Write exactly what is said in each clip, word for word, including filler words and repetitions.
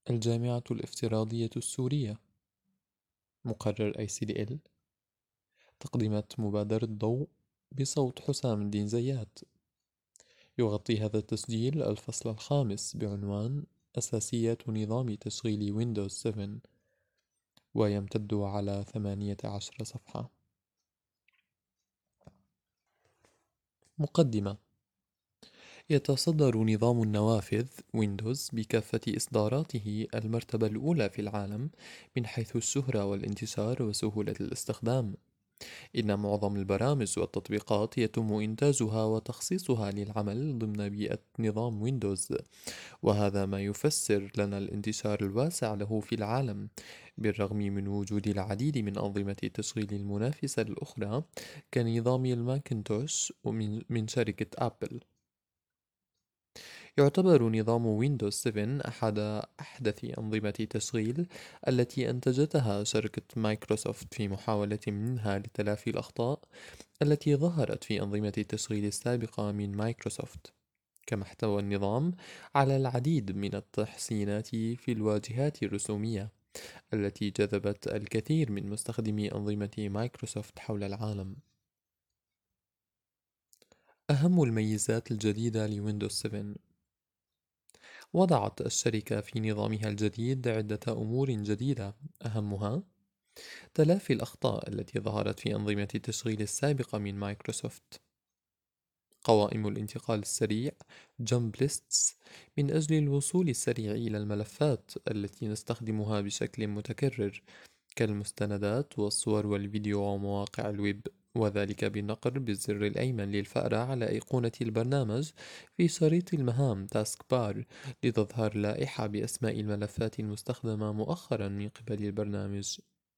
الجامعة الافتراضية السورية. مقرر آي سي دي إل. تقديمات مبادرة ضوء بصوت حسام الدين زيات. يغطي هذا التسجيل الفصل الخامس بعنوان أساسيات نظام تشغيل ويندوز سبعة، ويمتد على ثمانية عشر صفحة. مقدمة. يتصدر نظام النوافذ ويندوز بكافة إصداراته المرتبة الأولى في العالم من حيث الشهرة والانتشار وسهولة الاستخدام. إن معظم البرامج والتطبيقات يتم إنتاجها وتخصيصها للعمل ضمن بيئة نظام ويندوز، وهذا ما يفسر لنا الانتشار الواسع له في العالم، بالرغم من وجود العديد من أنظمة التشغيل المنافسة الأخرى كنظام الماكنتوش ومن من شركة أبل. يعتبر نظام ويندوز سبعة أحد أحدث أنظمة التشغيل التي أنتجتها شركة مايكروسوفت في محاولة منها لتلافي الأخطاء التي ظهرت في أنظمة التشغيل السابقة من مايكروسوفت. كما احتوى النظام على العديد من التحسينات في الواجهات الرسومية التي جذبت الكثير من مستخدمي أنظمة مايكروسوفت حول العالم. أهم الميزات الجديدة لويندوز سبعة. وضعت الشركة في نظامها الجديد عدة أمور جديدة، أهمها تلافي الأخطاء التي ظهرت في أنظمة التشغيل السابقة من مايكروسوفت. قوائم الانتقال السريع Jump Lists من أجل الوصول السريع إلى الملفات التي نستخدمها بشكل متكرر كالمستندات والصور والفيديو ومواقع الويب، وذلك بالنقر بالزر الأيمن للفأرة على أيقونة البرنامج في شريط المهام تاسك بار لتظهر لائحة بأسماء الملفات المستخدمة مؤخرا من قبل البرنامج.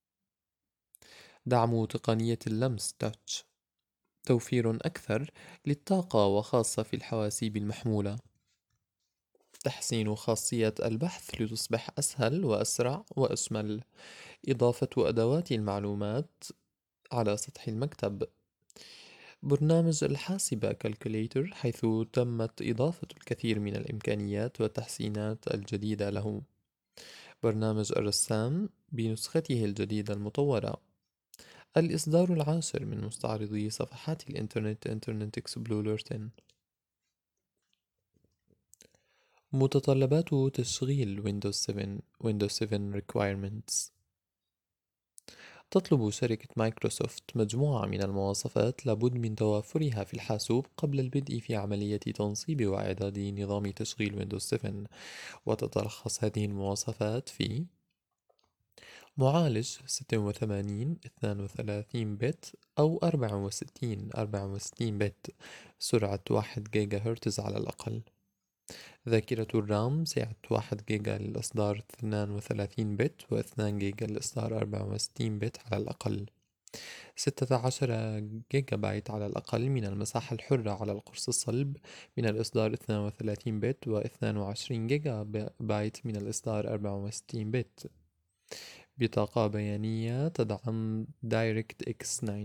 دعم تقنية اللمس تاتش، توفير أكثر للطاقة وخاصة في الحواسيب المحمولة. تحسين خاصية البحث لتصبح أسهل وأسرع وأشمل. إضافة أدوات المعلومات على سطح المكتب. برنامج الحاسبة كالكوليتر، حيث تمت إضافة الكثير من الإمكانيات والتحسينات الجديدة له. برنامج الرسام بنسخته الجديدة المطورة. الإصدار العاشر من مستعرضي صفحات الإنترنت إنترنت إكسبلورر عشرة. متطلبات تشغيل ويندوز سبعة ويندوز سبعة Requirements. تطلب شركة مايكروسوفت مجموعة من المواصفات لابد من توافرها في الحاسوب قبل البدء في عملية تنصيب وإعداد نظام تشغيل ويندوز سبعة، وتتلخص هذه المواصفات في معالج ستة وثمانين اثنان وثلاثين بت أو أربعة وستين أربعة وستين بت، سرعة واحد جيجا هرتز على الأقل. ذاكرة الرام سعة واحد جيجا للإصدار اثنان وثلاثين بت واثنان جيجا للإصدار أربعة وستين بت على الأقل. ستة عشر جيجا بايت على الأقل من المساحة الحرة على القرص الصلب من الإصدار اثنان وثلاثين بت واثنان وعشرين جيجا بايت من الإصدار أربعة وستين بت. بطاقة بيانية تدعم دايركت إكس تسعة.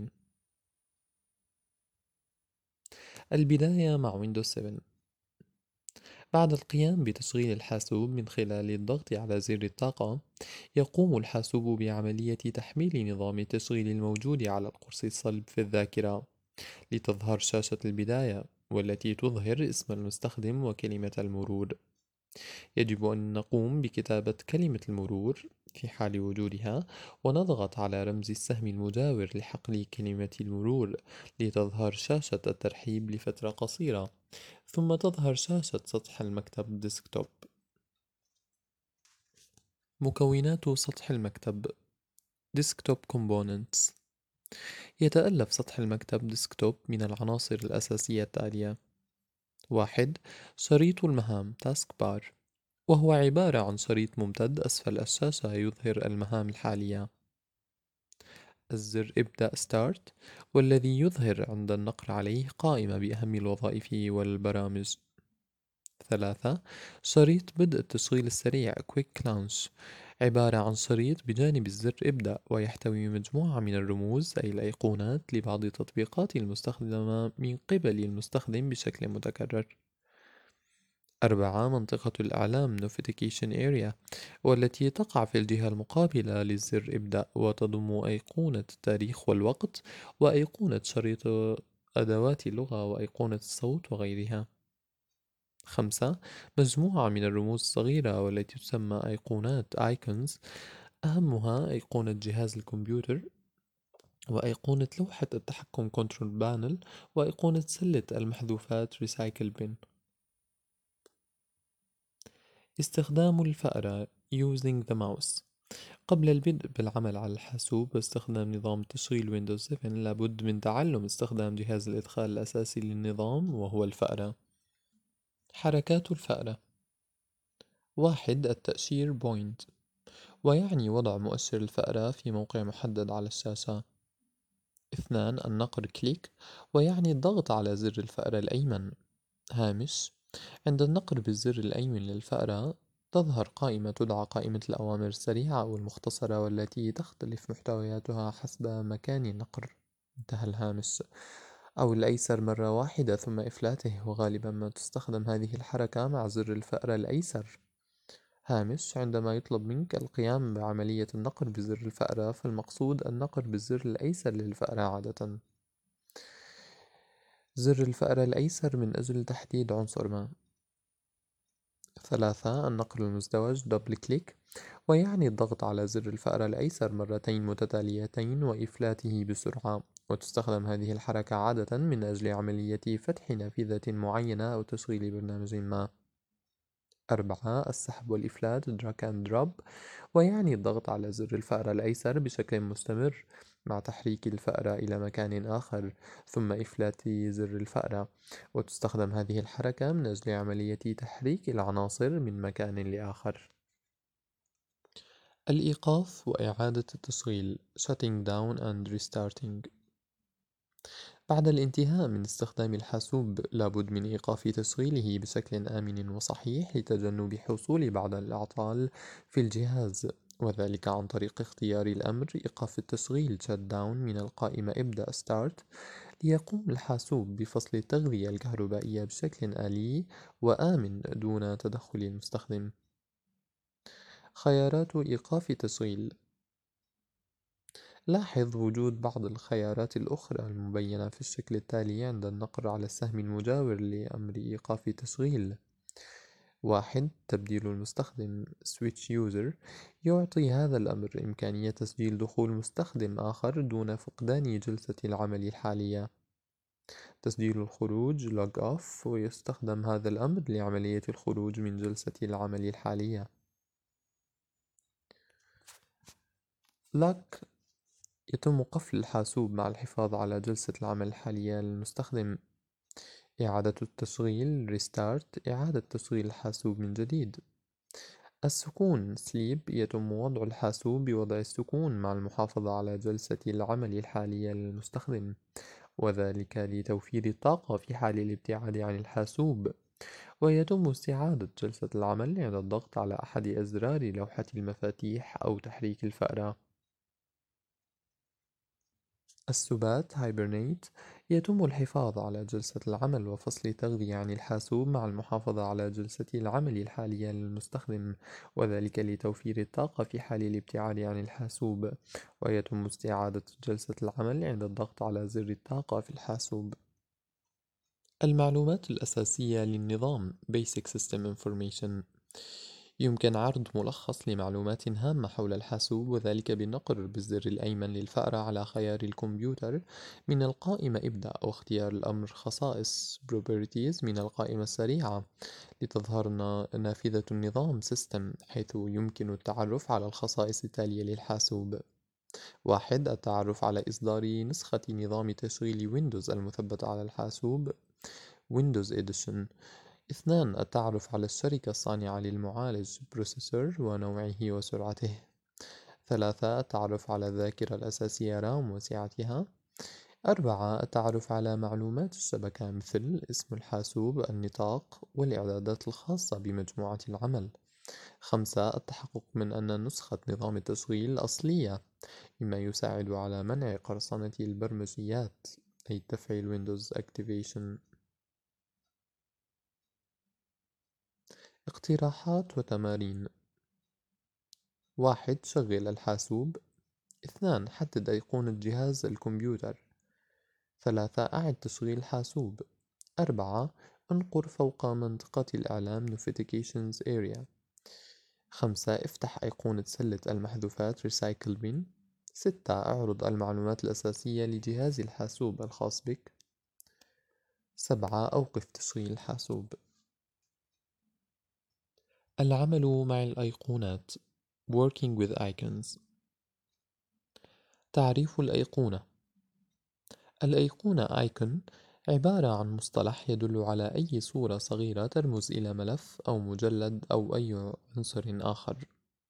البداية مع ويندوز سبعة. بعد القيام بتشغيل الحاسوب من خلال الضغط على زر الطاقة، يقوم الحاسوب بعملية تحميل نظام التشغيل الموجود على القرص الصلب في الذاكرة، لتظهر شاشة البداية والتي تظهر اسم المستخدم وكلمة المرور. يجب أن نقوم بكتابة كلمة المرور في حال وجودها، ونضغط على رمز السهم المجاور لحقل كلمة المرور لتظهر شاشة الترحيب لفترة قصيرة، ثم تظهر شاشة سطح المكتب ديسكتوب. مكونات سطح المكتب ديسكتوب كومبوننتس. يتألف سطح المكتب ديسكتوب من العناصر الأساسية التالية: واحد. شريط المهام تاسك بار، وهو عبارة عن شريط ممتد أسفل الشاشة يظهر المهام الحالية. الزر ابدأ ستارت، والذي يظهر عند النقر عليه قائمة بأهم الوظائف والبرامج. ثلاثة. شريط بدء التشغيل السريع Quick Launch، عبارة عن شريط بجانب الزر ابدأ، ويحتوي مجموعة من الرموز أي الأيقونات لبعض التطبيقات المستخدمة من قبل المستخدم بشكل متكرر. أربعة منطقة الإعلام Notification Area، والتي تقع في الجهة المقابلة للزر ابدأ، وتضم أيقونة التاريخ والوقت، وأيقونة شريط أدوات اللغة، وأيقونة الصوت وغيرها. خمسة مجموعة من الرموز الصغيرة والتي تسمى أيقونات Icons، أهمها أيقونة جهاز الكمبيوتر، وأيقونة لوحة التحكم Control Panel، وأيقونة سلة المحذوفات Recycle Bin. استخدام الفأرة Using the Mouse. قبل البدء بالعمل على الحاسوب باستخدام نظام تشغيل ويندوز سبعة، لابد من تعلم استخدام جهاز الإدخال الأساسي للنظام وهو الفأرة. حركات الفأرة: واحد التأشير بوينت، ويعني وضع مؤشر الفأرة في موقع محدد على الشاشة. اثنان النقر كليك، ويعني الضغط على زر الفأرة الأيمن. هامش: عند النقر بالزر الأيمن للفأرة تظهر قائمة تدعى قائمة الأوامر السريعة أو المختصرة، والتي تختلف محتوياتها حسب مكان النقر. انتهى الهامش. أو الأيسر مرة واحدة ثم إفلاته، وغالبا ما تستخدم هذه الحركة مع زر الفأرة الأيسر. هامش: عندما يطلب منك القيام بعملية النقر بزر الفأرة، فالمقصود النقر بالزر الأيسر للفأرة عادة. زر الفأرة الأيسر من أجل تحديد عنصر ما. ثلاثة النقر المزدوج دبل كليك، ويعني الضغط على زر الفأرة الأيسر مرتين متتاليتين وإفلاته بسرعة، وتستخدم هذه الحركة عادة من أجل عملية فتح نافذة معينة أو تشغيل برنامج ما. أربعة السحب والإفلات drag and drop، ويعني الضغط على زر الفأرة الأيسر بشكل مستمر مع تحريك الفأرة إلى مكان آخر ثم إفلات زر الفأرة، وتستخدم هذه الحركة من أجل عملية تحريك العناصر من مكان لآخر. الإيقاف وإعادة التشغيل shutting down and restarting. بعد الانتهاء من استخدام الحاسوب لابد من إيقاف تشغيله بشكل آمن وصحيح لتجنب حصول بعض الأعطال في الجهاز، وذلك عن طريق اختيار الأمر إيقاف التشغيل shut down من القائمة ابدأ start، ليقوم الحاسوب بفصل التغذية الكهربائية بشكل آلي وآمن دون تدخل المستخدم. خيارات إيقاف تشغيل: لاحظ وجود بعض الخيارات الأخرى المبينة في الشكل التالي عند النقر على السهم المجاور لأمر إيقاف تشغيل. واحد تبديل المستخدم Switch User، يعطي هذا الأمر إمكانية تسجيل دخول مستخدم آخر دون فقدان جلسة العمل الحالية. تسجيل الخروج Log Off، ويستخدم هذا الأمر لعملية الخروج من جلسة العمل الحالية. Lock، يتم قفل الحاسوب مع الحفاظ على جلسة العمل الحالية للمستخدم. إعادة التشغيل Restart، إعادة تشغيل الحاسوب من جديد. السكون Sleep، يتم وضع الحاسوب بوضع السكون مع المحافظة على جلسة العمل الحالية للمستخدم، وذلك لتوفير الطاقة في حال الابتعاد عن الحاسوب. ويتم استعادة جلسة العمل عند الضغط على أحد أزرار لوحة المفاتيح أو تحريك الفأرة. السبات Hibernate، يتم الحفاظ على جلسة العمل وفصل التغذية عن الحاسوب مع المحافظة على جلسة العمل الحالية للمستخدم، وذلك لتوفير الطاقة في حال الابتعاد عن الحاسوب. ويتم استعادة جلسة العمل عند الضغط على زر الطاقة في الحاسوب. المعلومات الأساسية للنظام Basic System Information. يمكن عرض ملخص لمعلومات هامة حول الحاسوب، وذلك بالنقر بالزر الأيمن للفأرة على خيار الكمبيوتر من القائمة ابدأ، واختيار الأمر خصائص Properties من القائمة السريعة لتظهر نافذة النظام System، حيث يمكن التعرف على الخصائص التالية للحاسوب. واحد التعرف على إصدار نسخة نظام تشغيل ويندوز المثبتة على الحاسوب Windows Edition. اثنان التعرف على الشركة الصانعة للمعالج Processor ونوعه وسرعته. ثلاثة التعرف على الذاكرة الأساسية رام وسعتها. أربعة التعرف على معلومات الشبكة مثل اسم الحاسوب، النطاق، والإعدادات الخاصة بمجموعة العمل. خمسة التحقق من أن نسخة نظام التشغيل أصلية، مما يساعد على منع قرصنة البرمجيات أي تفعيل Windows Activation. اقتراحات وتمارين: واحد. شغل الحاسوب. اثنان. حدد أيقونة جهاز الكمبيوتر. ثلاثة. أعد تشغيل الحاسوب. أربعة. انقر فوق منطقة الإعلام Notifications Area. خمسة. افتح أيقونة سلة المحذوفات Recycle Bin. ستة. اعرض المعلومات الأساسية لجهاز الحاسوب الخاص بك. سبعة. أوقف تشغيل الحاسوب. العمل مع الأيقونات Working with Icons. تعريف الأيقونة: الأيقونة Icon عبارة عن مصطلح يدل على أي صورة صغيرة ترمز إلى ملف أو مجلد أو أي عنصر آخر.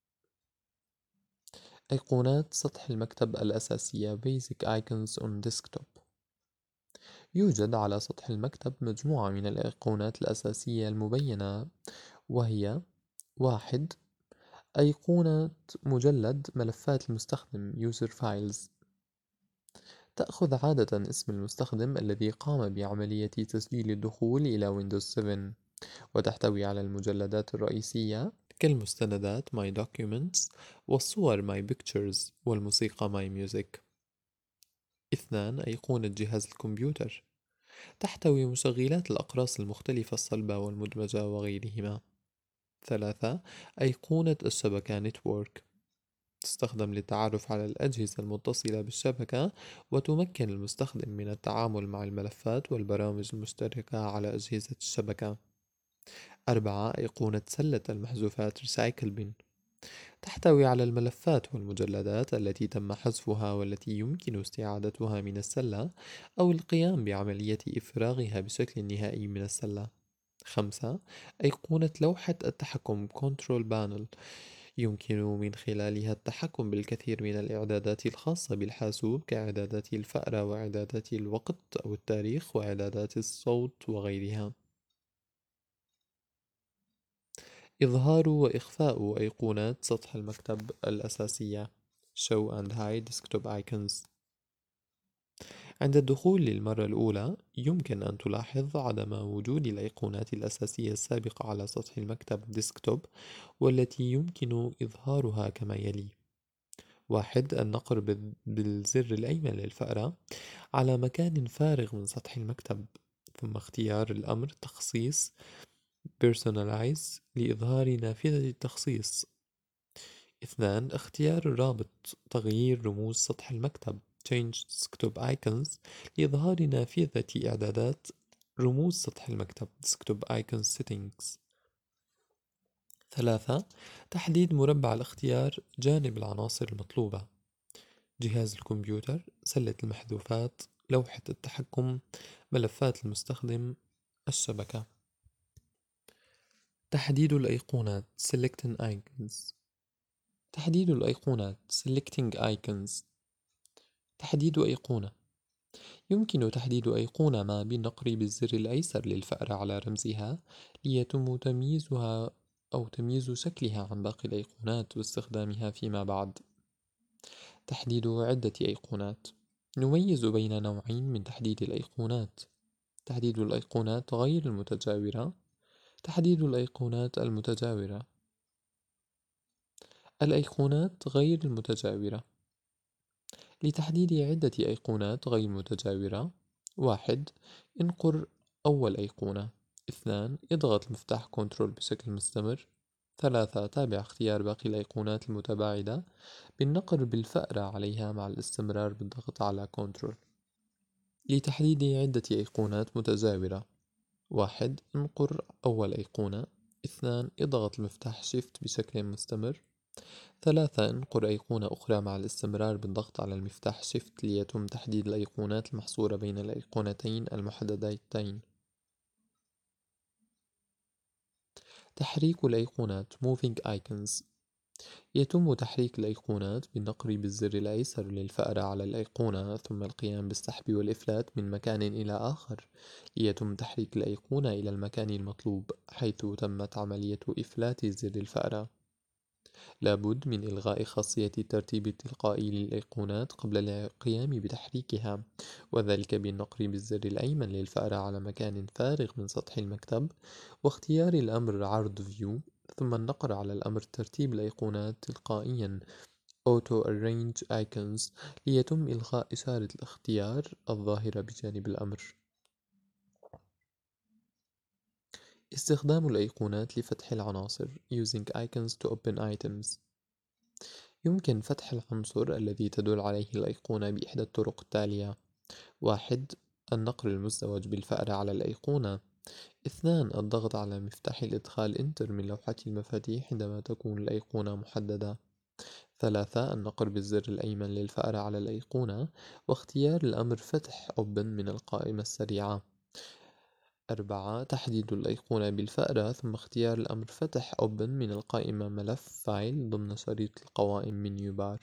أيقونات سطح المكتب الأساسية Basic Icons on Desktop. يوجد على سطح المكتب مجموعة من الأيقونات الأساسية المبينة، وهي: واحد. أيقونة مجلد ملفات المستخدم User Files. تأخذ عادة اسم المستخدم الذي قام بعملية تسجيل الدخول إلى ويندوز سبعة، وتحتوي على المجلدات الرئيسية كالمستندات My Documents والصور My Pictures والموسيقى My Music. اثنان. أيقونة جهاز الكمبيوتر. تحتوي مشغلات الأقراص المختلفة الصلبة والمدمجة وغيرهما. ثلاثة. أيقونة الشبكة Network. تستخدم للتعرف على الأجهزة المتصلة بالشبكة، وتمكن المستخدم من التعامل مع الملفات والبرامج المشتركة على أجهزة الشبكة. أربعة. أيقونة سلة المحذوفات Recycle Bin. تحتوي على الملفات والمجلدات التي تم حذفها والتي يمكن استعادتها من السلة أو القيام بعملية إفراغها بشكل نهائي من السلة. خمسة. أيقونة لوحة التحكم Control Panel. يمكن من خلالها التحكم بالكثير من الإعدادات الخاصة بالحاسوب كإعدادات الفأرة وإعدادات الوقت أو التاريخ وإعدادات الصوت وغيرها. إظهار وإخفاء أيقونات سطح المكتب الأساسية Show and Hide Desktop Icons. عند الدخول للمرة الأولى يمكن أن تلاحظ عدم وجود الأيقونات الأساسية السابقة على سطح المكتب ديسكتوب، والتي يمكن إظهارها كما يلي: واحد. النقر بالزر الأيمن للفأرة على مكان فارغ من سطح المكتب، ثم اختيار الأمر تخصيص Personalize لإظهار نافذة التخصيص. اثنان. اختيار الرابط تغيير رموز سطح المكتب Change Desktop Icons لإظهار نافذة إعدادات رموز سطح المكتب Desktop Icons Settings. ثلاثة. تحديد مربع الاختيار جانب العناصر المطلوبة: جهاز الكمبيوتر، سلة المحذوفات، لوحة التحكم، ملفات المستخدم، الشبكة. تحديد الأيقونات Selecting Icons. تحديد الأيقونات Selecting Icons. تحديد أيقونة: يمكن تحديد أيقونة ما بالنقر بالزر الأيسر للفأرة على رمزها ليتم تمييزها أو تمييز شكلها عن باقي الأيقونات واستخدامها فيما بعد. تحديد عدة أيقونات. نميز بين نوعين من تحديد الأيقونات: تحديد الأيقونات غير المتجاورة، تحديد الأيقونات المتجاورة. الأيقونات غير المتجاورة. لتحديد عدة أيقونات غير متجاورة: واحد. انقر أول أيقونة. اثنان. اضغط مفتاح كنترول بشكل مستمر. ثلاثة. تابع اختيار باقي الأيقونات المتباعدة بالنقر بالفأرة عليها مع الاستمرار بالضغط على كنترول. لتحديد عدة أيقونات متجاورة: واحد. انقر أول أيقونة. اثنان. اضغط المفتاح شيفت بشكل مستمر. ثلاثة. انقر أيقونة أخرى مع الاستمرار بالضغط على المفتاح شيفت ليتم تحديد الأيقونات المحصورة بين الأيقونتين المحددتين. تحريك الأيقونات Moving Icons. يتم تحريك الأيقونات بالنقر بالزر الأيسر للفأرة على الأيقونة ثم القيام بالسحب والإفلات من مكان إلى آخر ليتم تحريك الأيقونة إلى المكان المطلوب حيث تمت عملية إفلات زر الفأرة. لابد من إلغاء خاصية الترتيب التلقائي للأيقونات قبل القيام بتحريكها، وذلك بالنقر بالزر الأيمن للفأرة على مكان فارغ من سطح المكتب، واختيار الأمر عرض View، ثم النقر على الأمر ترتيب الأيقونات تلقائيا Auto Arrange Icons ليتم إلغاء إشارة الاختيار الظاهرة بجانب الأمر. استخدام الأيقونات لفتح العناصر Using icons to open items. يمكن فتح العنصر الذي تدل عليه الأيقونة بإحدى الطرق التالية: واحد. النقر المزدوج بالفأرة على الأيقونة. اثنان. الضغط على مفتاح الإدخال Enter من لوحة المفاتيح عندما تكون الأيقونة محددة. ثلاثة. النقر بالزر الأيمن للفأرة على الأيقونة واختيار الأمر فتح Open من القائمة السريعة. أربعة. تحديد الأيقونة بالفأرة ثم اختيار الأمر فتح Open من القائمة ملف فايل ضمن شريط القوائم منيو بار.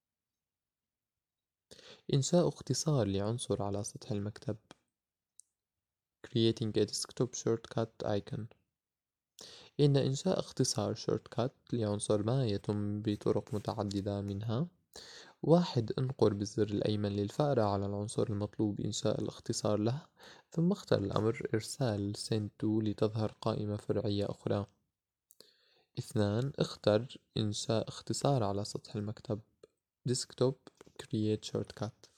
إنشاء اختصار لعنصر على سطح المكتب Creating a desktop shortcut icon. إن إنشاء اختصار shortcut لعنصر ما يتم بطرق متعددة، منها: واحد. انقر بالزر الأيمن للفأرة على العنصر المطلوب إنشاء الاختصار له، ثم اختر الأمر إرسال Send to لتظهر قائمة فرعية أخرى. اثنان. اختر إنشاء اختصار على سطح المكتب Desktop Create Shortcut.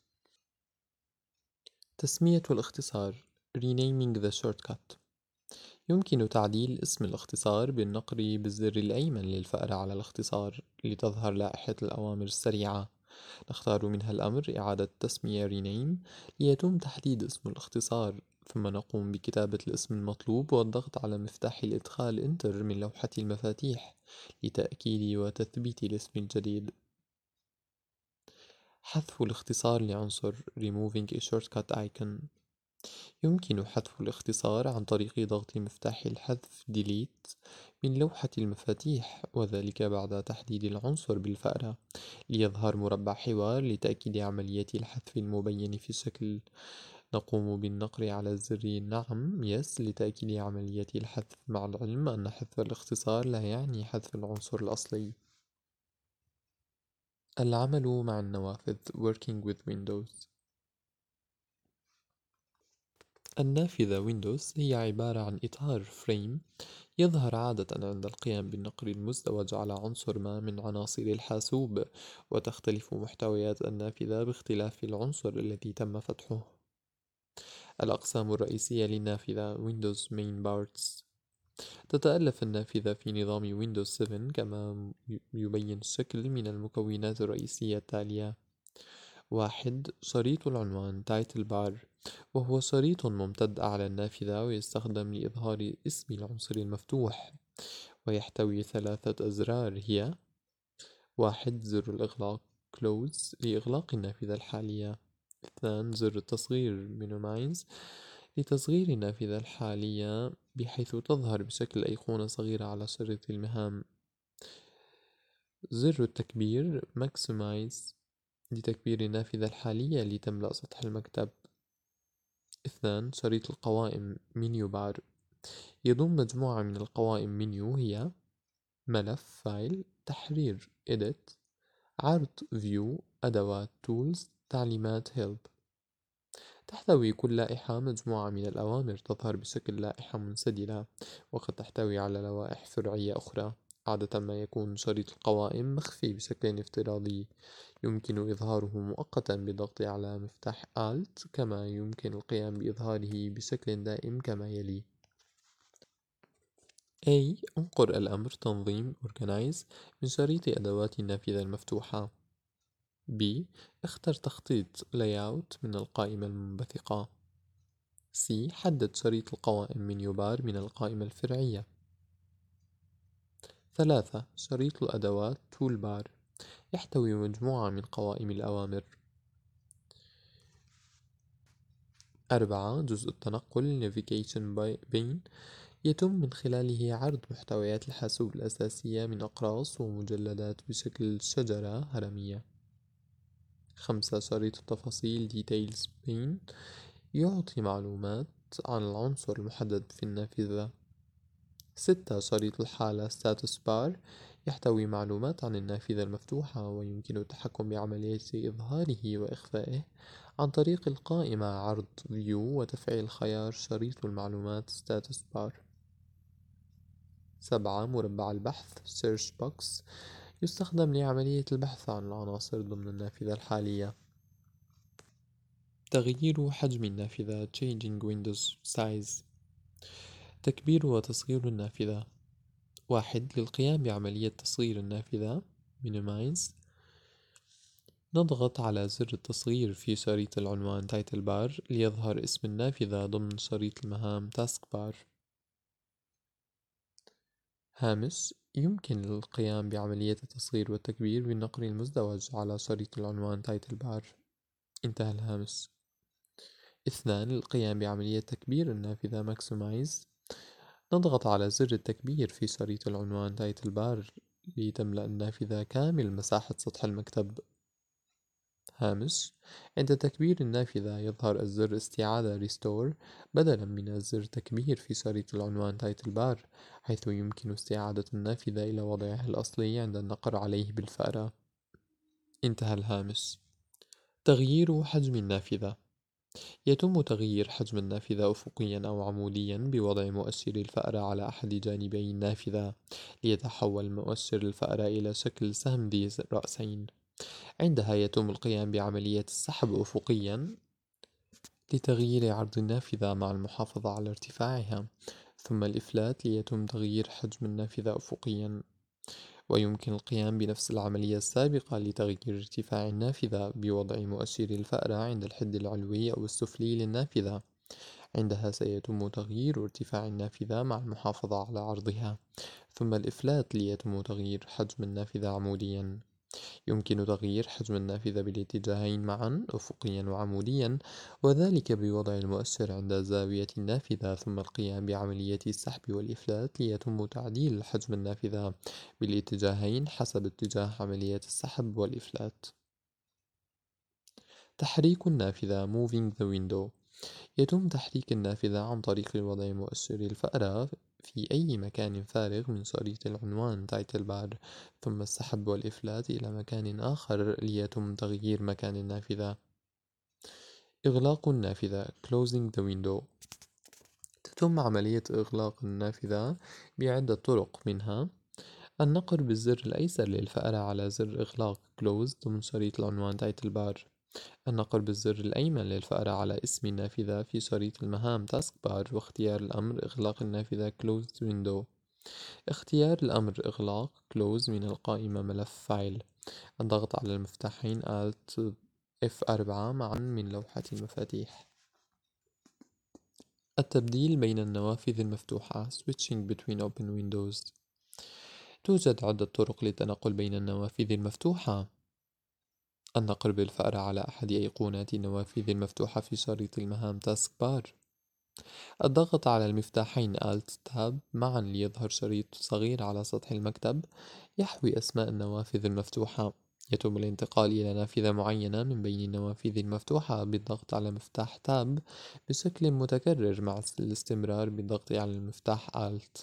تسمية الاختصار Renaming the shortcut. يمكن تعديل اسم الاختصار بالنقر بالزر الأيمن للفأرة على الاختصار لتظهر لائحة الأوامر السريعة. نختار منها الأمر إعادة تسمية Rename ليتم تحديد اسم الاختصار، ثم نقوم بكتابة الاسم المطلوب والضغط على مفتاح الإدخال Enter من لوحة المفاتيح لتأكيد وتثبيت الاسم الجديد. حذف الاختصار لعنصر Removing a shortcut icon. يمكن حذف الاختصار عن طريق ضغط مفتاح الحذف Delete من لوحة المفاتيح، وذلك بعد تحديد العنصر بالفأرة ليظهر مربع حوار لتأكيد عملية الحذف المبين في الشكل. نقوم بالنقر على زر نعم Yes لتأكيد عملية الحذف، مع العلم أن حذف الاختصار لا يعني حذف العنصر الأصلي. العمل مع النوافذ Working with Windows. النافذة ويندوز هي عبارة عن إطار فريم يظهر عادة عند القيام بالنقر المزدوج على عنصر ما من عناصر الحاسوب، وتختلف محتويات النافذة باختلاف العنصر الذي تم فتحه. الأقسام الرئيسية للنافذة Windows Main Parts. تتألف النافذة في نظام ويندوز سبعة كما يبين الشكل من المكونات الرئيسية التالية: واحد. شريط العنوان Title Bar، وهو شريط ممتد أعلى النافذة ويستخدم لإظهار اسم العنصر المفتوح، ويحتوي ثلاثة أزرار هي: واحد. زر الإغلاق Close لإغلاق النافذة الحالية. اثنان. زر التصغير Minimize لتصغير النافذة الحالية بحيث تظهر بشكل أيقونة صغيرة على شريط المهام. زر التكبير Maximize لتكبير النافذة الحالية لتملأ سطح المكتب. اثنان. شريط القوائم منيو بار يضم مجموعة من القوائم منيو هي: ملف فايل، تحرير Edit، عرض View، أدوات Tools، تعليمات Help. تحتوي كل لائحة مجموعة من الأوامر تظهر بشكل لائحة منسدلة، وقد تحتوي على لوائح فرعية أخرى. عادة ما يكون شريط القوائم مخفي بشكل افتراضي يمكن إظهاره مؤقتا بالضغط على مفتاح Alt، كما يمكن القيام بإظهاره بشكل دائم كما يلي: A. انقر الأمر تنظيم Organize من شريط أدوات النافذة المفتوحة. B. اختر تخطيط Layout من القائمة المنبثقة. C. حدد شريط القوائم منيو بار من القائمة الفرعية. ثلاثة. شريط الأدوات تول بار يحتوي مجموعة من قوائم الأوامر. أربعة. جزء التنقل Navigation Pane يتم من خلاله عرض محتويات الحاسوب الأساسية من أقراص ومجلدات بشكل شجرة هرمية. خمسة. شريط التفاصيل Details Pane يعطي معلومات عن العنصر المحدد في النافذة. ستة. شريط الحالة Status Bar يحتوي معلومات عن النافذة المفتوحة، ويمكن التحكم بعملية إظهاره وإخفائه عن طريق القائمة عرض View وتفعيل خيار شريط المعلومات Status Bar. سبعة. مربع البحث Search Box يستخدم لعملية البحث عن العناصر ضمن النافذة الحالية. تغيير حجم النافذة Changing Windows Size. تكبير وتصغير النافذة. واحد. للقيام بعملية تصغير النافذة Minimize، نضغط على زر التصغير في شريط العنوان Title Bar ليظهر اسم النافذة ضمن شريط المهام Task Bar. هامش. يمكن القيام بعملية التصغير والتكبير بالنقر المزدوج على شريط العنوان Title Bar. انتهى الهامش. اثنان. للقيام بعملية تكبير النافذة Maximize، نضغط على زر التكبير في شريط العنوان Title Bar لتملأ النافذة كامل مساحة سطح المكتب. هامش. عند تكبير النافذة يظهر الزر استعادة Restore بدلا من الزر تكبير في شريط العنوان Title Bar، حيث يمكن استعادة النافذة إلى وضعها الأصلي عند النقر عليه بالفأرة. انتهى الهامش. تغيير حجم النافذة. يتم تغيير حجم النافذة أفقيا أو عموديا بوضع مؤشر الفأرة على أحد جانبي النافذة ليتحول مؤشر الفأرة إلى شكل سهم ذي رأسين. عندها يتم القيام بعملية السحب أفقيا لتغيير عرض النافذة مع المحافظة على ارتفاعها، ثم الإفلات ليتم تغيير حجم النافذة أفقيا. ويمكن القيام بنفس العملية السابقة لتغيير ارتفاع النافذة بوضع مؤشر الفأرة عند الحد العلوي أو السفلي للنافذة. عندها سيتم تغيير ارتفاع النافذة مع المحافظة على عرضها، ثم الإفلات ليتم تغيير حجم النافذة عموديا. يمكن تغيير حجم النافذة بالاتجاهين معا أفقيا وعموديا، وذلك بوضع المؤشر عند زاوية النافذة، ثم القيام بعملية السحب والإفلات ليتم تعديل حجم النافذة بالاتجاهين حسب اتجاه عملية السحب والإفلات. تحريك النافذة Moving the window. يتم تحريك النافذة عن طريق وضع مؤشر الفأرة في أي مكان فارغ من شريط العنوان Title Bar، ثم السحب والإفلات إلى مكان آخر ليتم تغيير مكان النافذة. إغلاق النافذة Closing the window. تتم عملية إغلاق النافذة بعدة طرق، منها النقر بالزر الأيسر للفأرة على زر إغلاق Close ضمن شريط العنوان Title Bar، النقر بالزر الأيمن للفأرة على اسم النافذة في شريط المهام Task Bar، واختيار الأمر إغلاق النافذة Closed Window. اختيار الأمر إغلاق Close من القائمة ملف فايل، الضغط على المفتاحين Alt إف أربعة معا من لوحة المفاتيح. التبديل بين النوافذ المفتوحة Switching between open windows. توجد عدة طرق للتنقل بين النوافذ المفتوحة. النقر بالفأرة على أحد أيقونات النوافذ المفتوحة في شريط المهام Task Bar، الضغط على المفتاحين Alt Tab معا ليظهر شريط صغير على سطح المكتب يحوي أسماء النوافذ المفتوحة. يتم الانتقال إلى نافذة معينة من بين النوافذ المفتوحة بالضغط على مفتاح Tab بشكل متكرر مع الاستمرار بالضغط على المفتاح Alt.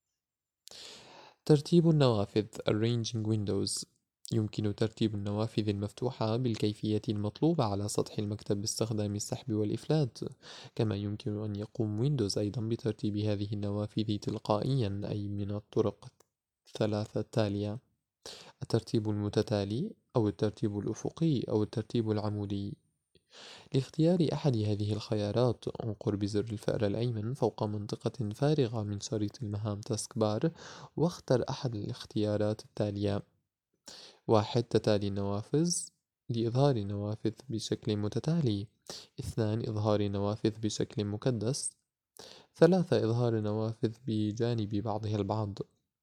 ترتيب النوافذ Arranging Windows. يمكن ترتيب النوافذ المفتوحة بالكيفية المطلوبة على سطح المكتب باستخدام السحب والإفلات، كما يمكن أن يقوم ويندوز أيضا بترتيب هذه النوافذ تلقائيا، أي من الطرق الثلاثة التالية: الترتيب المتتالي أو الترتيب الأفقي أو الترتيب العمودي. لاختيار أحد هذه الخيارات انقر بزر الفأر الأيمن فوق منطقة فارغة من شريط المهام تاسك بار واختر أحد الاختيارات التالية: واحد. تتالي النوافذ لإظهار النوافذ بشكل متتالي. اثنان. إظهار النوافذ بشكل مكدس. ثلاثة. إظهار النوافذ بجانب بعضها البعض.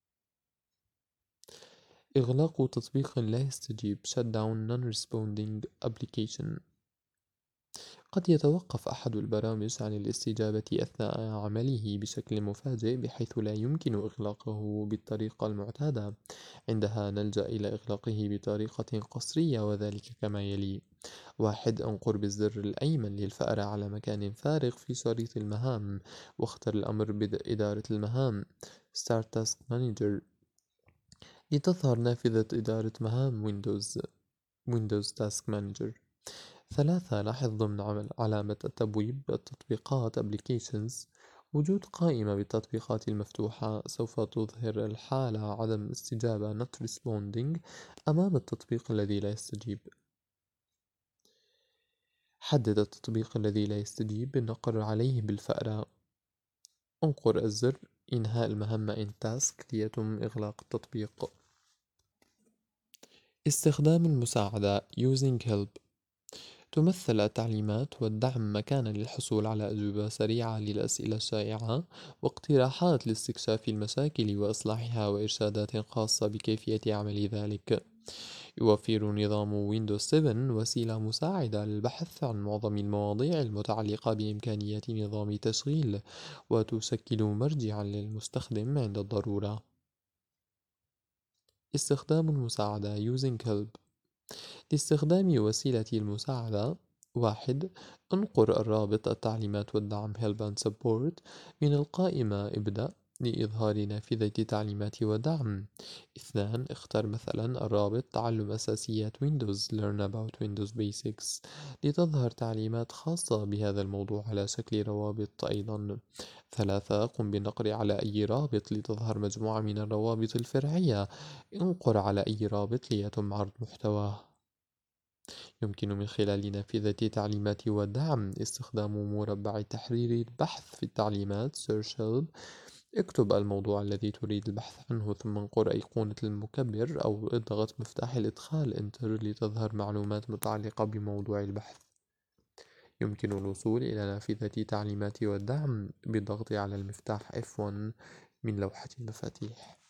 إغلاق تطبيق لا يستجيب Shut down non-responding application. قد يتوقف أحد البرامج عن الاستجابة أثناء عمله بشكل مفاجئ بحيث لا يمكن إغلاقه بالطريقة المعتادة. عندها نلجأ إلى إغلاقه بطريقة قصرية، وذلك كما يلي: واحد. انقر بالزر الأيمن للفأرة على مكان فارغ في شريط المهام واختر الأمر بدء إدارة المهام Start Task Manager. لتظهر نافذة إدارة مهام ويندوز Windows Task Manager. ثلاثة. لاحظ ضمن عمل علامة التبويب التطبيقات Applications وجود قائمة بالتطبيقات المفتوحة سوف تظهر الحالة عدم استجابة Not Responding أمام التطبيق الذي لا يستجيب. حدد التطبيق الذي لا يستجيب بالنقر عليه بالفأرة. انقر الزر إنهاء المهمة in task ليتم إغلاق التطبيق. استخدام المساعدة using help. تمثل التعليمات والدعم مكانا للحصول على أجوبة سريعة للأسئلة الشائعة واقتراحات لاستكشاف المشاكل وإصلاحها وإرشادات خاصة بكيفية عمل ذلك. يوفر نظام ويندوز سبعة وسيلة مساعدة للبحث عن معظم المواضيع المتعلقة بإمكانية نظام تشغيل وتشكل مرجعا للمستخدم عند الضرورة. استخدام المساعدة using help. لاستخدام وسيلة المساعدة: واحد. انقر الرابط التعليمات والدعم Help and Support من القائمة ابدأ لإظهار نافذة تعليمات ودعم. اثنان. اختر مثلا الرابط تعلم أساسيات ويندوز Learn about Windows Basics لتظهر تعليمات خاصة بهذا الموضوع على شكل روابط أيضا. ثلاثة. قم بالنقر على أي رابط لتظهر مجموعة من الروابط الفرعية. انقر على أي رابط ليتم عرض محتواه. يمكن من خلال نافذة تعليمات ودعم استخدام مربع تحرير البحث في التعليمات Search Help. اكتب الموضوع الذي تريد البحث عنه ثم انقر أيقونة المكبر أو اضغط مفتاح الإدخال Enter لتظهر معلومات متعلقة بموضوع البحث. يمكن الوصول إلى نافذة تعليمات والدعم بالضغط على المفتاح إف ون من لوحة المفاتيح.